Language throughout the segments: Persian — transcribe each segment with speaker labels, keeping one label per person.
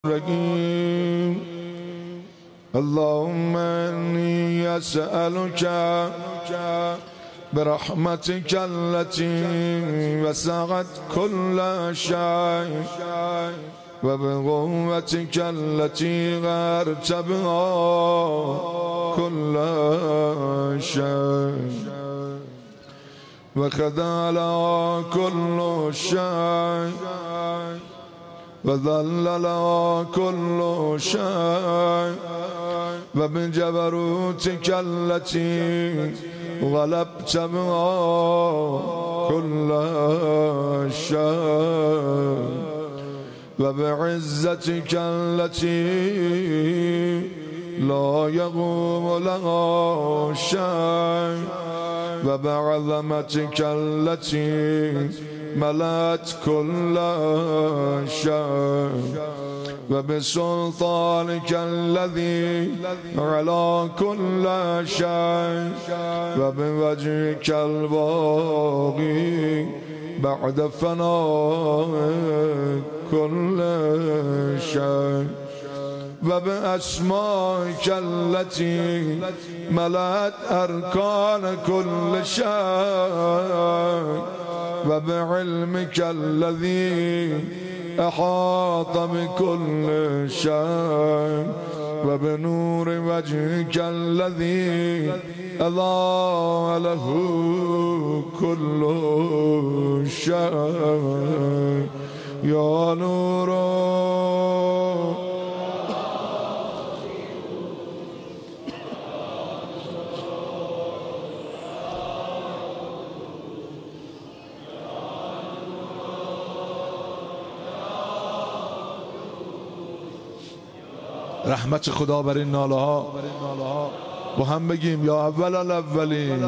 Speaker 1: الرحيم اللهم إني أسألك برحمتك التي وسعت كل شيء وبقوتك التي غيرت بها كل شيء وخذل كل شيء وذلل كل شيء وبجبروتك التي غلبت بها كل شيء وبعزتك التي لا يقوم لها شيء وبعظمتك التي ملأت كل شيء وبسلطانك الذي على كل شيء وبوجهك الباقي بعد فناء كل شيء وبأسمائك التي ملأت أركان كل شيء وبعلمك الذي أحاط بكل شيء وبنور وجهك الذي أضاء له كل شيء يا نور رحمت خدا بر این ناله ها با هم بگیم یا اول الاولین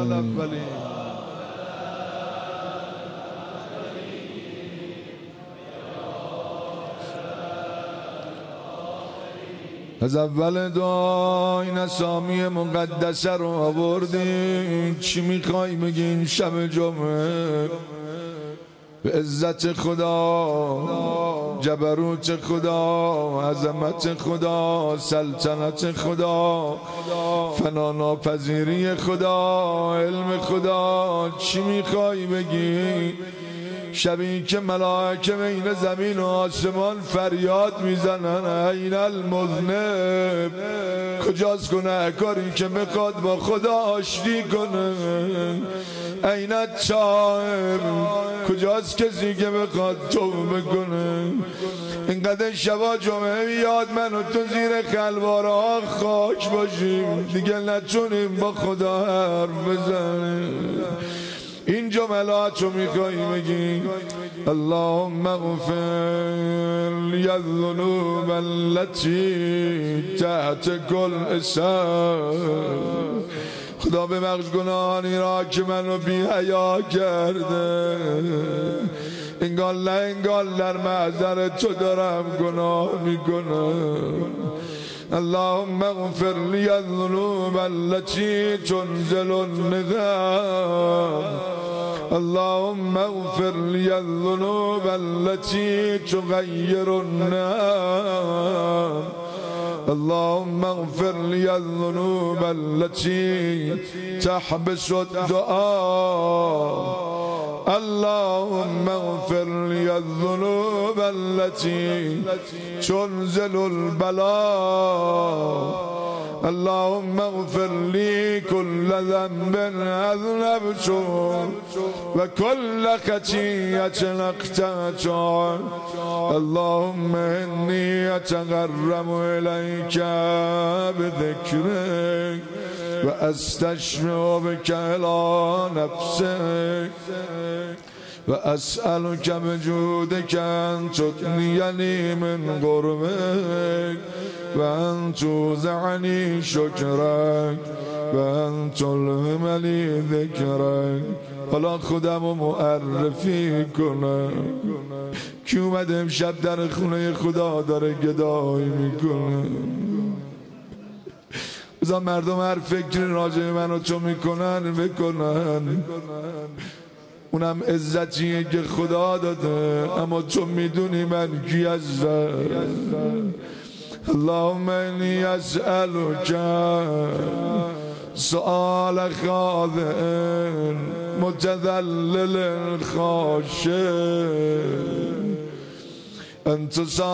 Speaker 1: از اول دعا این اسامی مقدسه رو آوردیم. چی میخوای بگیم شب جمعه؟ به عزت خدا، جبروت خدا، عظمت خدا، سلطنت خدا، فناناپذیری خدا، علم خدا، چی میخوای بگی؟ شبی که ملائکه بین زمین و آسمان فریاد میزنن این المذنب، کجاست گناهکاری که میخواد با خدا آشتی کنه؟ این التائب، کجاست کسی که میخواد توبه کنه؟ اینقدر شبا جمعه بیاد من و تو زیر خلواره ها خاک باشیم دیگه نتونیم با خدا حرف بزنیم. این جملات رو میخوایی بگی اللهم اغفر لی الذنوب التي تحت کل اسم، خدا ببخش گناهانی را که منو بی حیا کرده، انگار نه انگار در محضر تو دارم گناه میکنم. اللهم اغفر لی الذنوب التي تنزل النقام، اللهم اغفر لی الذنوب التي تغير النعم، اللهم اغفر لي الذنوب التي تحبس الدعاء، اللهم اغفر لي الذنوب التي تنزل البلاء، اللهم اغفر لي كل ذنب أذنبته وكل خطيئة أخطأتها، اللهم إني أتقرب إليك بذكرك وأستشفع بك إلى نفسك وأسألك بجودك أن تثنيني من قربك وأن توزعني شكرك وأن تلهمني ذكرك. حالا خودم رو معرفی کنم کی اومده امشب در خونه خدا داره گدایی میکنه. بذار مردم هر فکری راجع من و تو میکنن بکنن. اونم عزتیه که خدا داده، اما تو میدونی من کی هستم. اللهم انی اسألک سؤال خاضع متذلل خاشع ان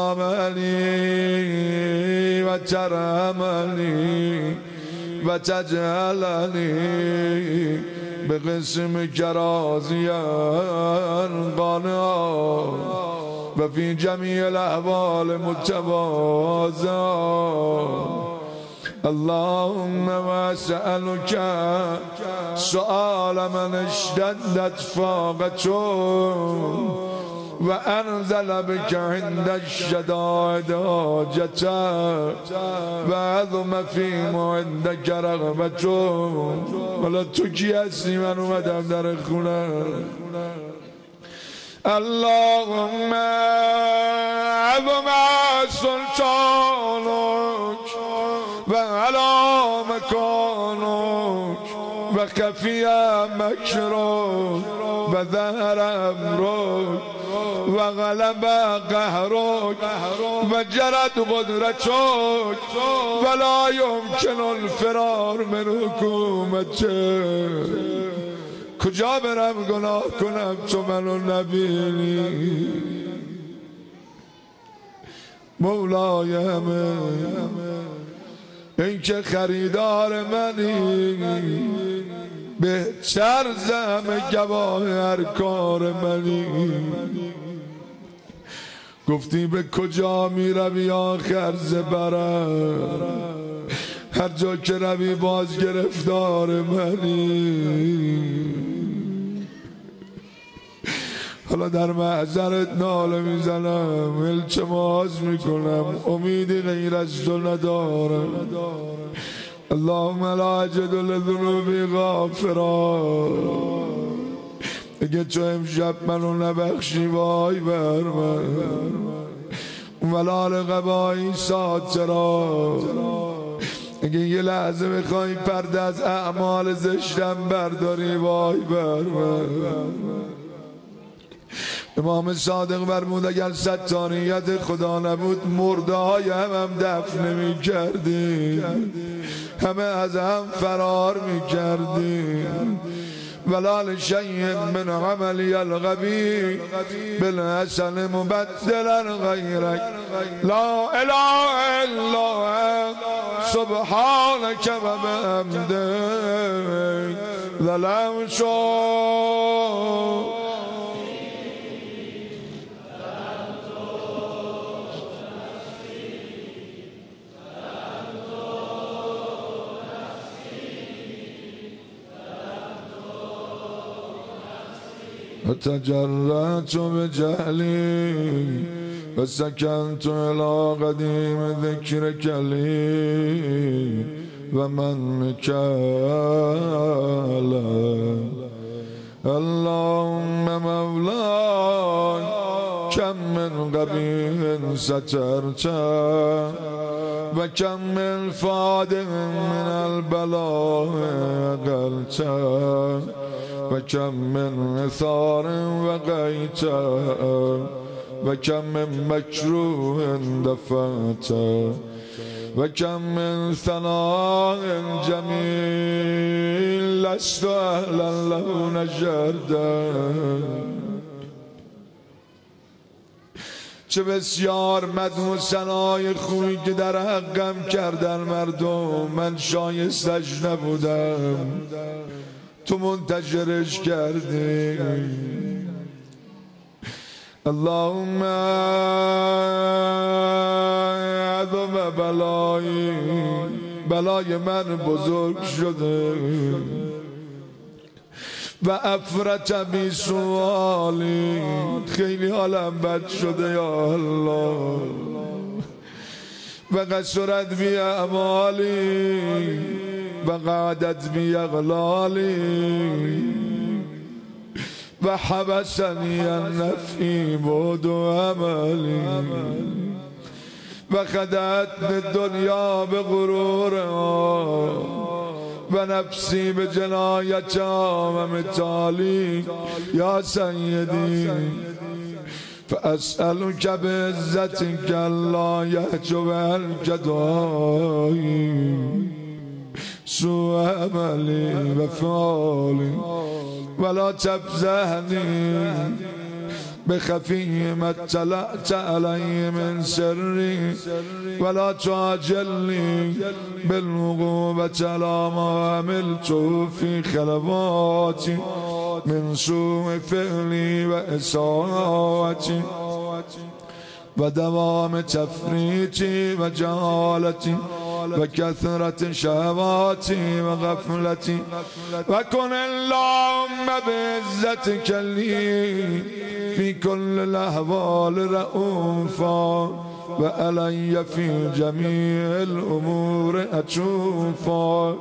Speaker 1: تسامحني وترحمني وتجعلني بقسمك راضيا قانعا وفي جميع الأحوال متواضعا. اللهم واسألك سؤال من اشتدت فاقته وأنزل بك عند الشدائد حاجته وعظم فيما عندك رغبته. ولا تو کی هستی؟ من اومدم در خونه. اللهم عظم سلطانك وعلى مكانك وخفي مكرك وظهر أمرك وغلب قهرك وجرت قدرتك ولا يمكن الفرار من حكومتك. کجا برم گناه کنم تو منو نبینی؟ مولای همه این که خریدار منی، بهتر ز همه گواه هر کار منی. گفتی به کجا می روی آخر زبرم، هر جا که روی باز گرفتار منی. حالا در محضرت ناله میزنم، التماس میکنم، امیدی غیر از تو ندارم. اللهم لا اجد لذنوبی غافرا. اگه تو امشب منو نبخشی وای بر من. ولا لقبایی ساترا. اگه یه لحظه بخوای پرده از اعمال زشتم برداری وای بر من. امام صادق فرمود اگر ستانیت خدا نبود مرده های هم دفن نمی کردی، همه از هم فرار می کردی. ولا لشیء من عملی الغبی بالحسن مبدلا غیرک لا اله الا سبحانک و بحمدک ظلمت وتجرأت بجهلي وسكنت إلى قديم ذكرك لي ومنك لي. اللهم مولاي كم من قبيح سترت وكم من فادح من البلاء أقلت وكم من إثار وقيت وكم من مكروه دفعت وكم من ثناء جميل لست أهلا له نجردا. چه بسیار مدح و ثنای خوبی که در حقم کردن مردم، من شایستش نبودم، تو منتشرش کردی. اللهم عظم بلایی، بلای من بزرگ شده و افرط بی سوالی، خیلی حالم بد شده یا الله. و قصرت بی اعمالی و قعدت بی اغلالی و حبسنی النفعی بود و عملی و خدعت دنیا به غرورها و نفسی به جنایتم و مثالی یا سیدی فأسألك بعزتك لا يحجب الجدائي سوء عملي وفعالي ولا تفزعني بخفي ما اطلعت علي من سري ولا تعجلني بالعقوبة على ما عملت في خلواتي من سوء فعلي وإساءتي ودوام تفريطي وجهالتي وكثرة شهواتي وغفلتي وكن اللهم بعزتك لي في كل الأحوال رؤوفا وعلي في جميع الأمور أشوفا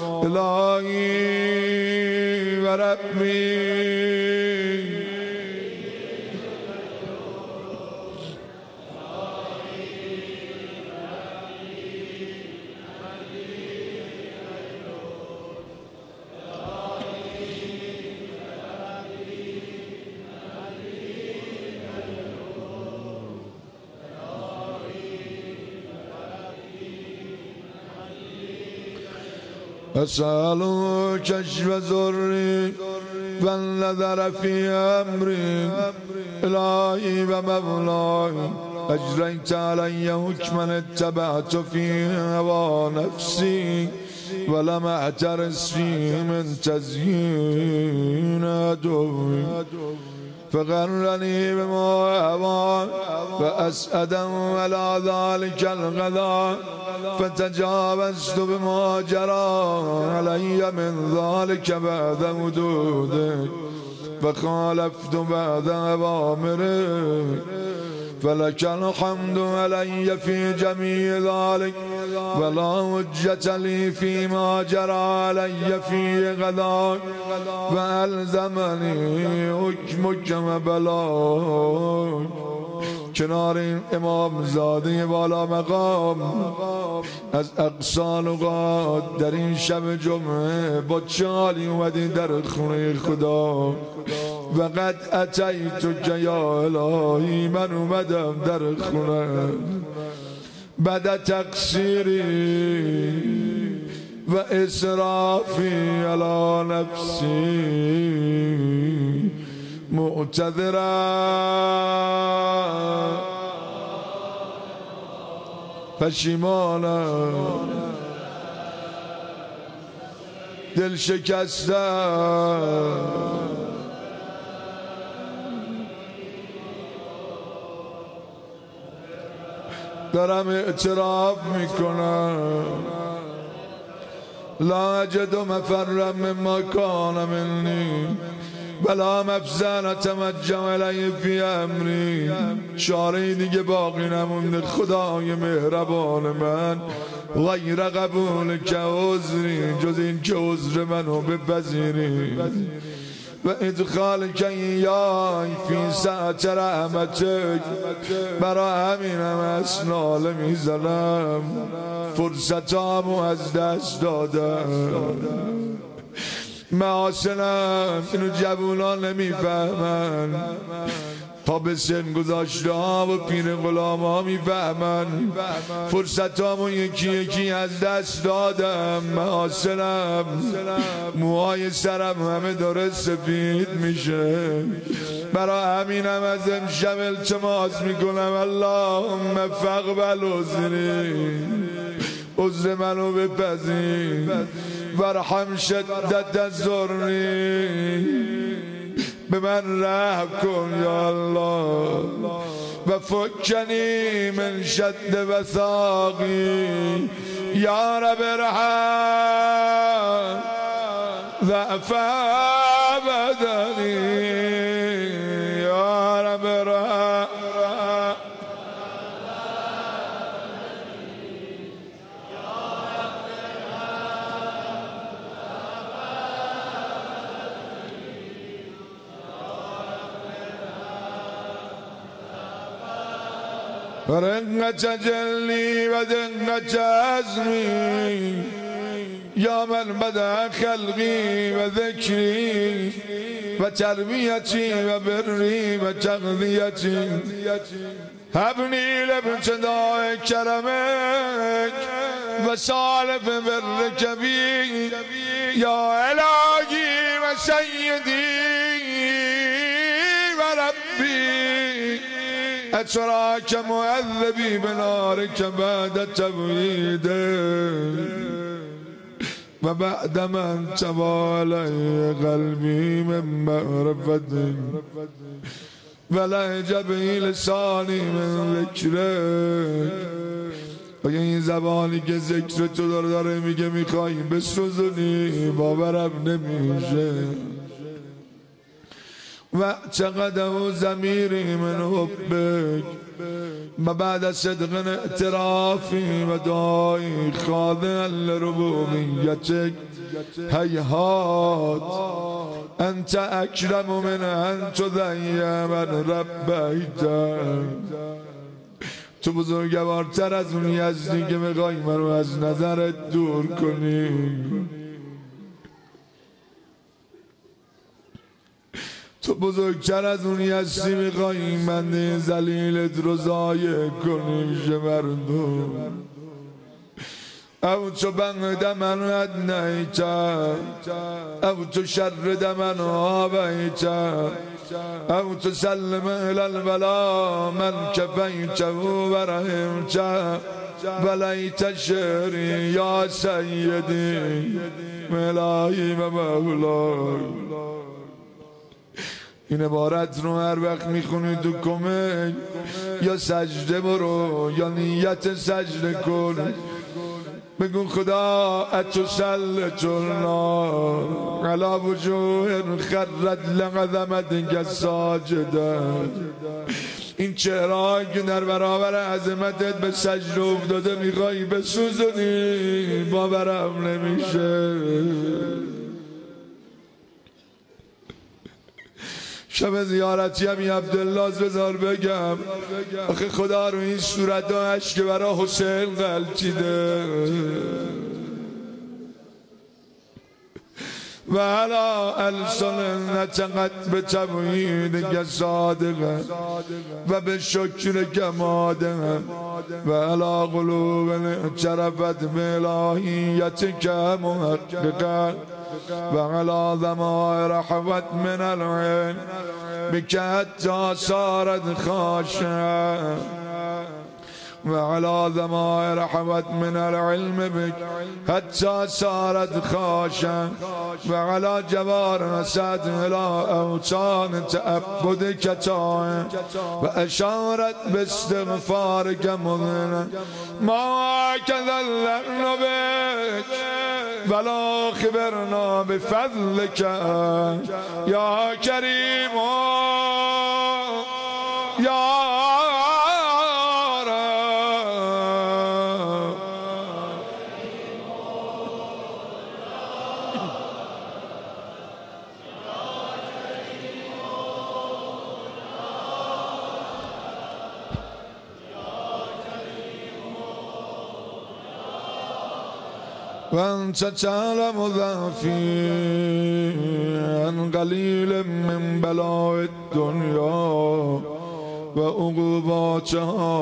Speaker 1: إلهي وربي أسألك كشف ضري والنظر في أمري إلهي ومولاي أجريت علي حكما اتبعت فيه هوى نفسي ولم أعترس فيه من تزيين عدوي فغرني بما هوى فأسأدا على ذلك الغداء فتجاوزت بما جرى علي من ذلك بعد حدودك فخالفت بعد أوامرك فلك الحمد علي في جميع ذلك ولا حجة لي فيما جرى علي في غداك فألزمني حكمك وبلاك. کنار این امام زاده بالا مقام از اقصا لغات در این شب جمعه با چالی اومدی در خونه خدا و قد اتیتک یا الهی من اومدم در خونه بعد تقصیری و اسرافی علی نفسی معتذرم پشیمانم دل شکستم دارم اعتراف میکنم لا اجد مفرا مما کان منی بلا مفزن اتوجه علی فی امری. چاره دیگه باقی نمونده خدای مهربان من غیر قبول که عذری جز این که عذر منو بپذیری و ادخال که ایای فی ساعت رحمتک. برا همینم اسناله میزنم فرصتامو از دست دادم. محاسنم اینو جوونا نمیفهمن تا به سن گذاشته ها و پیر غلام ها میفهمن. فرصتامو یکی یکی از دست دادم. محاسنم موهای سرم همه داره سفید میشه. برای همینم از امشب التماس میکنم اللهم فاقبل عذری عذر منو بپذیر وارحم شدت ضری. به من رحم کن یا الله و فکنی من شد وثاقی یا رب ارحم ضعف بدنی یا رب ارحم. ورقة جلي ودقة عزمي یا من بدأ خلقی و ذکری و تربیتی و بری و تغذیتی هبنی لابتداء کرمک و سالف برک بی یا الهی و سیدی و ربی اتراک معذبی بنارک بعد تبویده و بعد من توالي قلبي من معرفة ولهج به لسانی من ذکرک. آیا این زبانی که ذکر تو داره میگه میخوای بسوزونی باورم نمیشه. و چقدر ضمیری من حبک و بعد صدق اعترافی و دعای خاضعا لربوبیتک هیهات انت اکرم من ان تضیع من ربیتک. تو بزرگوارتر از اون یزدی که میخوای منو از نظرت دور کنی. تو بزرگتر از اونی هستی میخوایی من ذلیلت رو ضایع کنی میشه مردم. او تو بنده من ادنیتا او تو شرد من آبیتا او تو سلم الالبلا من کفیته و رحمتا ولیت شعری یا سیدی ملایی و مولای. این عبارت رو هر وقت میخونی تو کمک یا سجده برو یا نیت سجده کن بگو خدا اتسلط النار علی وجوه خرت لعظمتک ساجدا. این چهرهایی که در برابر عظمتت به سجده افتاده میخوایی بسوزونی باورم نمیشه. شب زیارتی همی عبدالله بذار بگم آخه خدا رو این صورت هاش که برا حسین غلطیده و علا السن نتقت به تبویدک صادقا و به شکرک مادقا و علا قلوب اعترفت به الهیتک محققا و علا ضمائر حوت من العین بک حتی صارت خاشعا و علا ضمائر حوت من العلم بک حتی صارت خاشعا و علا جوار نسد الى اوطان تعبدک طاعا و اشارت باستغفارک مذنا ما کذلنا بک ولا خبرنا بفضلك يا كريم يا وأنت تعلم ضعفي عن قليل من بلاء الدنيا وعقوباتها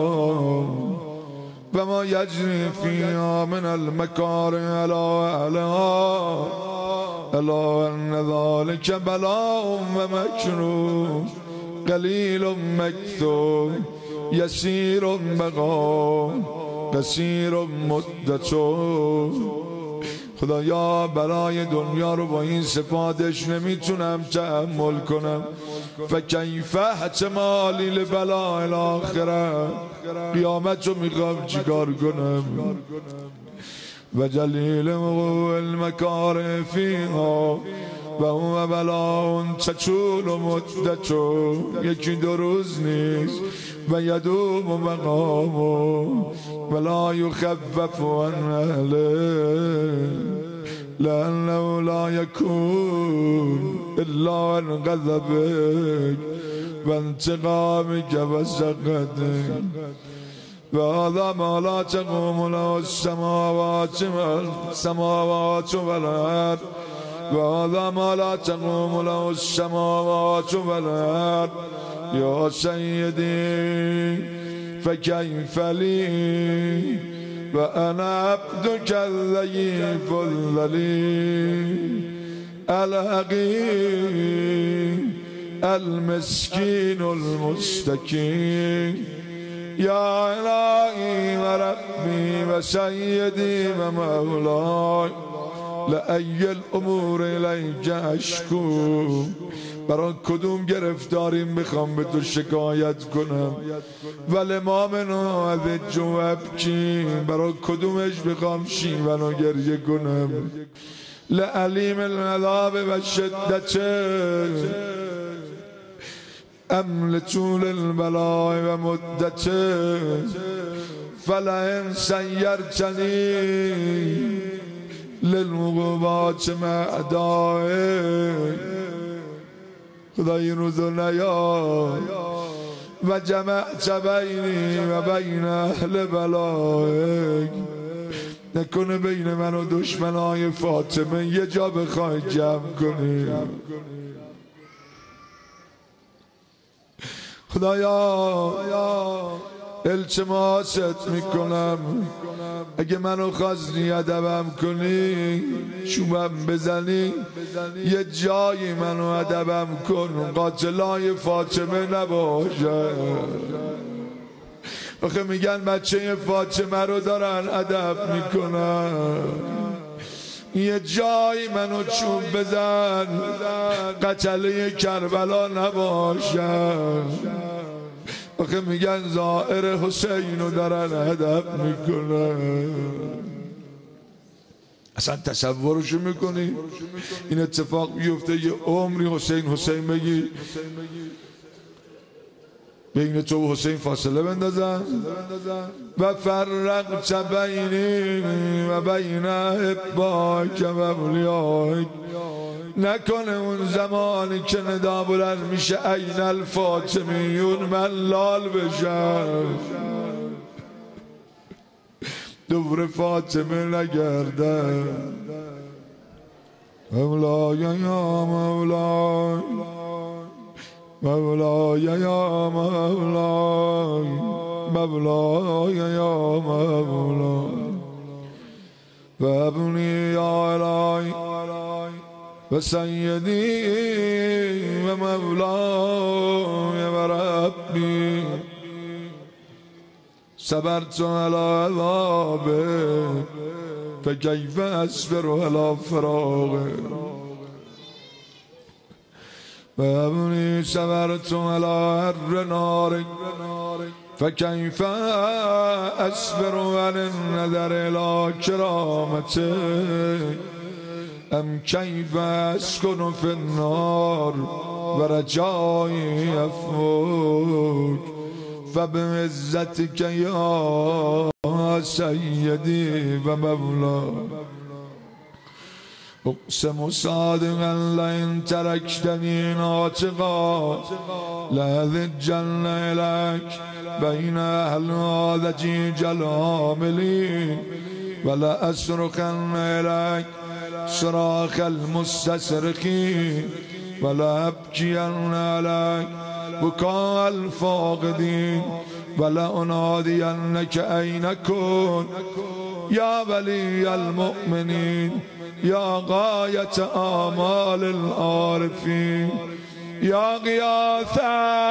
Speaker 1: وما يجري فيها من المكاره على أهلها ألا أن ذلك بلاء ومكروه قليل مكثور يسير بقاء قصیر مدتو. خدایا برای دنیا رو با این صفاتش نمیتونم تحمل کنم. فکیف احتمالی لبلاء الاخره قیامت رو میخوام چیکار کنم. و جلیل وقوع المکاره فیها و هو بلاء تطول مدتو یکی دو روز نیست و یدوم مقامو ولا یخفف عن اهله لانه لا یکون الا عن غضبک و انتقامک و سخطک. وهذا ما لا تقوم له السماوات والأرض وهذا ما لا تقوم له السماوات والأرض يا سيدي فكيف لي وأنا عبدك الضعيف الذليل الحقير المسكين المستكين يا إلهي وربي وسيدي ومولاي لأي الأمور إليك أشكو برای کدوم گرفتاریم میخوام به تو شکایت کنم ولی ما منو از جواب کی برای کدومش میخوام شیون گریه کنم لعلیم العذاب و شدت ام لطول البلاء و مدت فلئن سیرتنی للعقوبات معدائک خدای روزو نیا و جمعت بینی و بین اهل بلایک نکنه بین من و دشمنای فاطمه یه جا بخوای جمع کنی خدایا التماست میکنم اگه منو خواستی ادبم کنی چوبم بزنی یه جایی منو ادبم کن قاتلای فاطمه نباشه آخه میگن بچه فاطمه رو دارن ادب میکنن یه جایی منو چوب بزن قتله کربلا نباشن آخه میگن زائر حسین رو دارن هدف میکنن اصلا تصورشو میکنی این اتفاق بیفته یه عمری حسین بگی بین تو و حسین فاصله بندازن و فرقت بینی و بین احباک و اولیاک نکنه اون زمانی که ندا بلند میشه این الفاطمیون من لال بشم دور فاطمه نگردم مولای یا مولای مولای یا مولای مولای یا مولای و ابنی یا الهی و سیدی و مولای و ربی صبرت علی عذابک فکیف اصبر علی فراقک و ابنی صبرت علی حر نارک فكيف أصبر عن النظر إلى كرامتك أم كيف أسكن في النار ورجائي أفوت فبعزتك يا سيدي ومولاي اقسم صادقا لئن تركتني ناطقا لأذجن إليك بين أهل هذا العاملين ولأصرخن إليك صراخ المستصرخين ولأبكين عليك بكاء الفاقدين ولأنادينك أين كنت يا ولي المؤمنين يا غاية آمال العارفين يا غياثا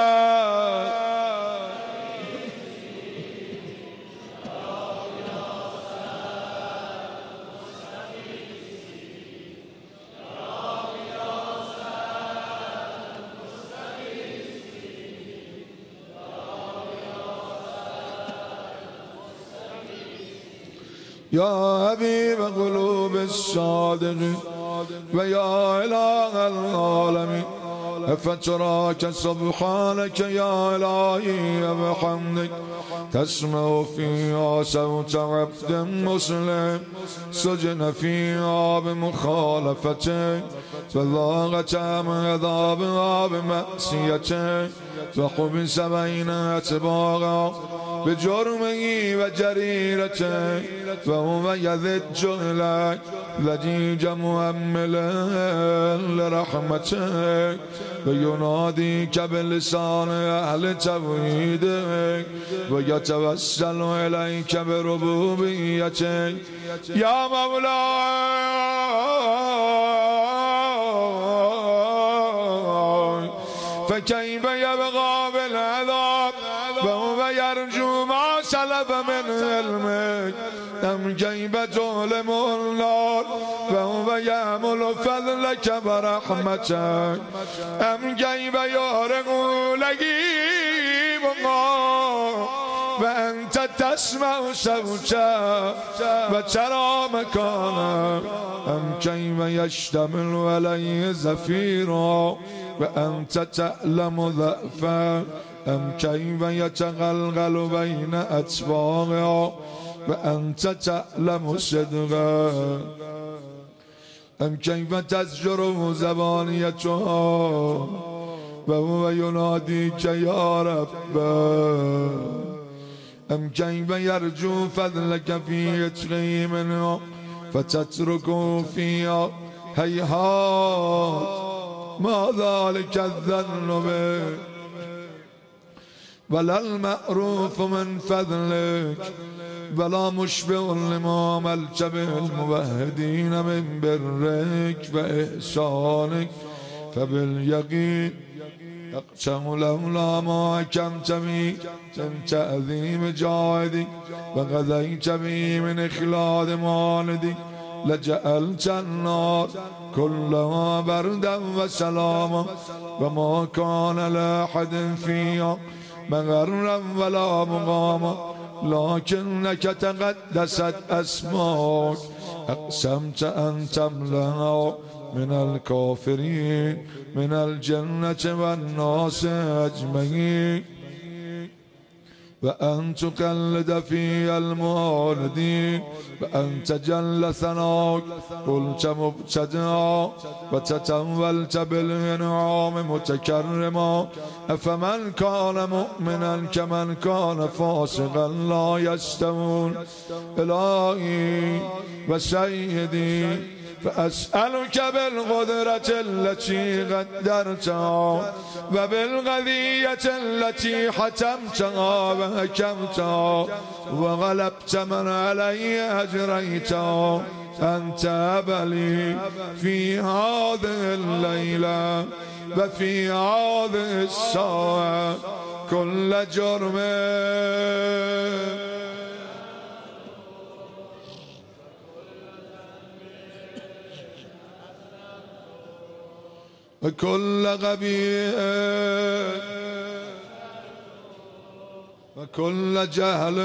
Speaker 1: يا حبيب قلوب الصادقين ويا إله العالمين فتراك سبحانك يا إلهي وبحمدك تسمع فيها صوت عبد مسلم سجن فيها بمخالفتك فذاقت من عذابها بمعصيتك فحبس بين أتباعها بجرمه وجريرته فهو يذج إليك ذجيج مؤملا لرحمتك ويناديك بلسان أهل توحيدك ويتوسل إليك بربوبيتك يا مولاي فكيف يبغى بالعذاب وهو يرجو ما سلف من علمك أم كيف تظلم النار وهو يأمل فضلك ورحمتك أم كيف يهرق لهيب وأنت تسمع صوتا وترى مكانا أم كيف يشتمل عليه زفيرا وأنت تعلم ضعفا أم كيف يتغلغل بين أتباعها وأنت تعلم صدقا أم كيف تزجر زبانيتها وهو يناديك يا رب أم كيف يرجو فضلك في عتقه منها فتتركه فيها هيهات ما ذلك الظن به ولا المعروف من فضلك ولا مشبه لما عملت به الموحدين من برك وإحسانك فباليقين يقسم لولا ما حكمت به من تعظيم جاهدك وغذيت به من إخلاد مالدك لجعلت النار كلها بردا وسلاما وما كان لأحد فيها مغرا ولا مقاما لكنك تقدست أسماك أقسمت أن تملأ من الكافرين من الجنة والناس أجمعين وأن تقلد في المعاندين وأن تجل ثناك قلت مبتدعا وتتولت بالإنعام متكرما أفمن كان مؤمنا كمن كان فاسقا لا يستوون إلهي وسيدي فأسألك بالقدرة التي قدرتها وبالقضية التي حتمتها وحكمتها وغلبت من علي أجريتها أن تاب لي في هذه الليلة وفي هذه الساعة كل جرم وكل غبيء وكل جهل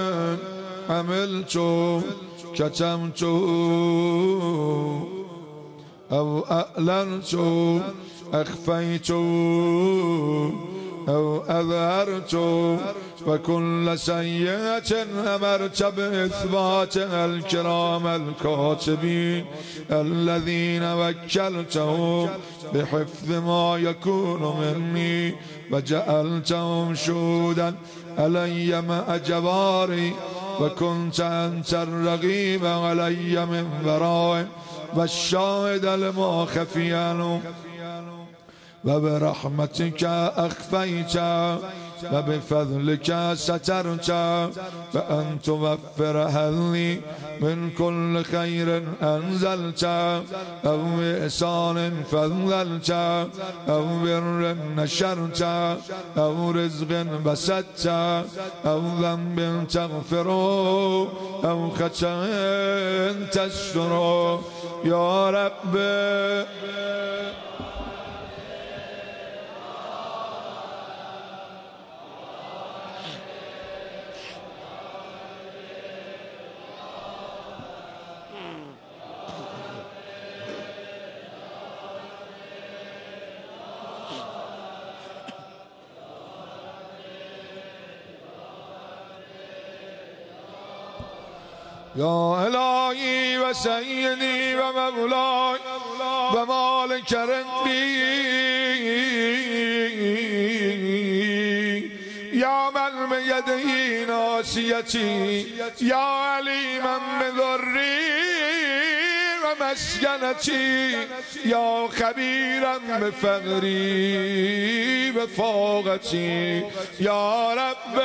Speaker 1: عملت كتمت أو أعلنت أخفيت أو أظهرت وكل سيئة أمرت بإثباتها الكرام الكاتبين الذين وكلتهم بحفظ ما يكون مني وجعلتهم شهودا علي مع جباري وكنت أنت الرقيب علي من ورائي والشاهد لما خفي عنه وبرحمتك أخفيت وبفضلك سترت فأن توفر هلي من كل خير أنزلت أو إحسان فضلت أو بر نشرت أو رزق بسطت أو ذنب تغفره أو خطأ تستره يا رب يا إلهي وسيدي ومولاي ومالك ربي يا من بيده ناصيتي يا عليما بضري ومسكنتي يا خبيرا بفقري وفاقتي يا رب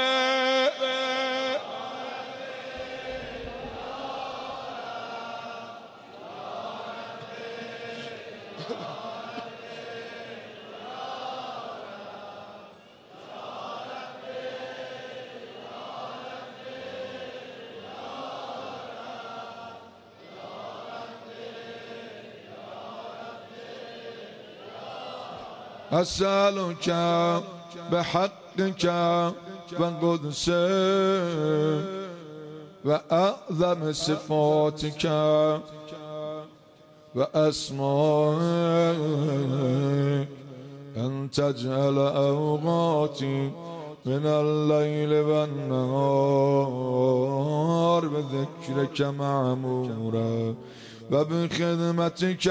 Speaker 1: أسألك بحقك وقدسك وأعظم صفاتك وأسمائك أن تجعل أوقاتي من الليل والنهار بذكرك معمورا وبخدمتك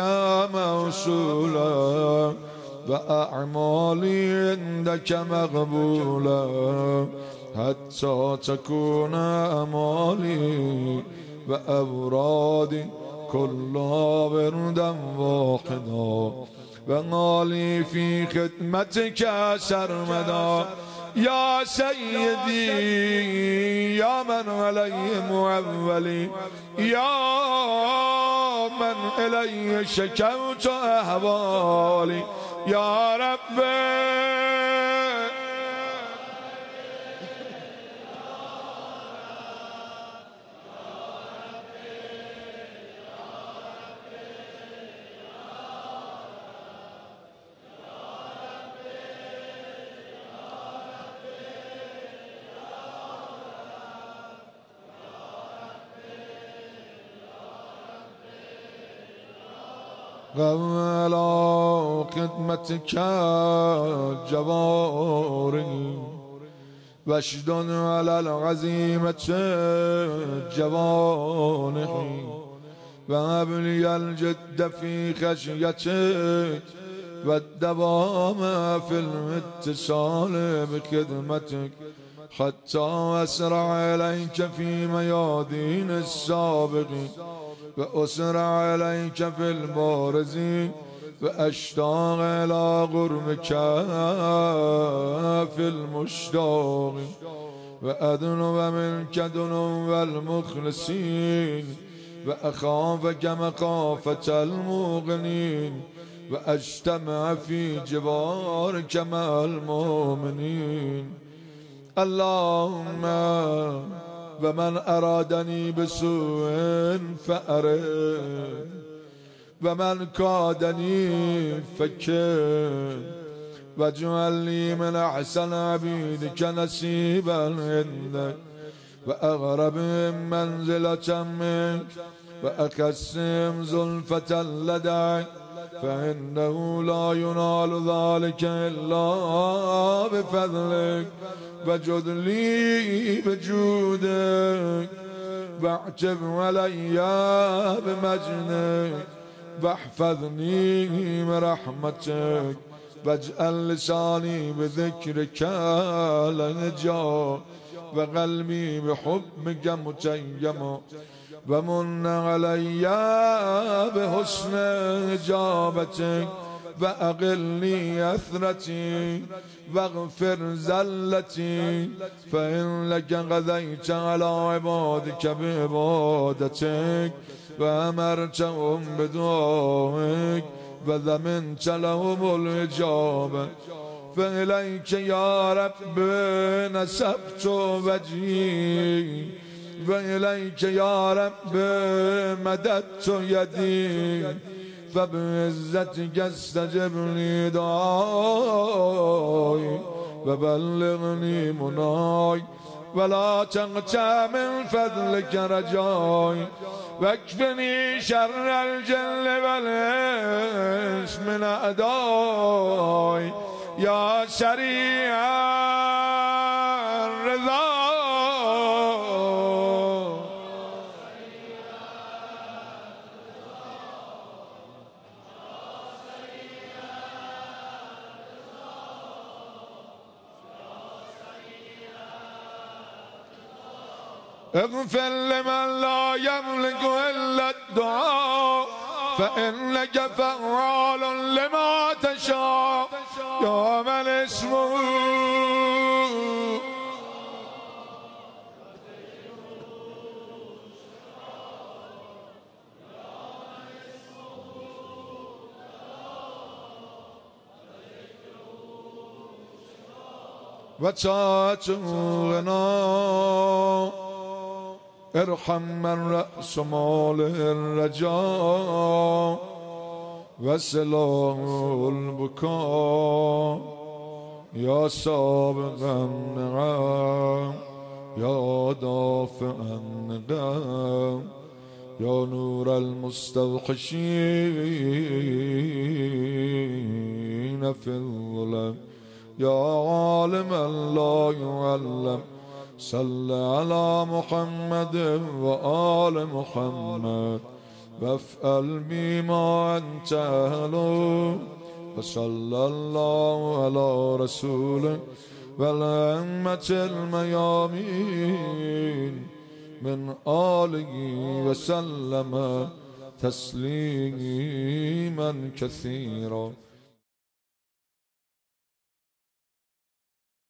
Speaker 1: موصولا وأعمالي عندك مقبولا حتى تكون أمالي وأورادي كلها وردا واحدا ومالي في خدمتك سرمدا يا سيدي يا من علي معولي يا من إلي شكوت أهوالي يا رب قبل خدمتك جواري واشدد على العزيمة جوانحي وهب لي الجد في خشيتك والدوام في الاتصال بخدمتك حتى أسرع إليك في ميادين السابقين وأسرع عليك في البارزين وأشتاق إلى قربك في المشتاق وأدنو منك دنو المخلصين وأخافك مخافة المغنين وأجتمع في جوارك مع المؤمنين اللهم ومن أرادني بسوء فأرد ومن كادني فكر واجعل لي من أحسن عبيدك نصيبا عندك وأغربهم منزلة منك وأكسهم زلفة لديك فإنه لا ينال ذلك إلا بفضلك وجد لي بجودك واعتب علي بمجدك واحفظني برحمتك واجعل لساني بذكرك لنجا وقلبي بحبك متيم ومن علي بحسن إجابتك وأقلني أثرتي واغفر زلتي فإنك غذيت على عبادك بعبادتك وأمرتهم بدعائك وضمنت لهم الإجابة فإليك يا رب نسبت وجهي وإليك يا رب مددت يدي فبعزتك استجب لي دعائي وبلغني مناي ولا تقطع من فضلك رجائي واكفني شر الجن والإنس من أعدائي يا سريع الرضا اغفر لمن لا يملك إلا الدعاء فإنك فعال لما تشاء يا من اسمه وتاتنا ارحم من رأس ماله الرجاء وسلاح البكاء يا سابق النعم يا دافع الندم يا نور المستوحشين في الظلم يا عالما لا يعلم صل على محمد وآل محمد وافعل بما أنت أهله وصلى الله على رسوله والأئمة الميامين من آله وسلم تسليما كثيرا.